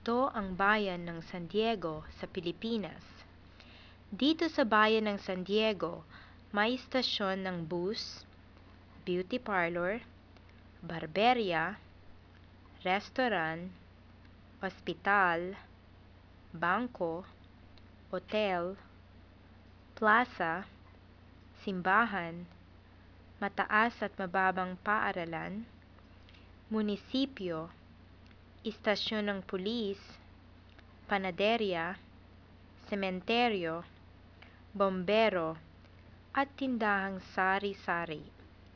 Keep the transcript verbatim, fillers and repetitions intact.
Ito ang bayan ng San Diego sa Pilipinas. Dito sa bayan ng San Diego, may istasyon ng bus, beauty parlor, barberya, restaurant, ospital, bangko, hotel, plaza, simbahan, mataas at mababang paaralan, munisipyo, istasyon ng pulis, panaderya, sementeryo, bombero, at tindahang sari-sari.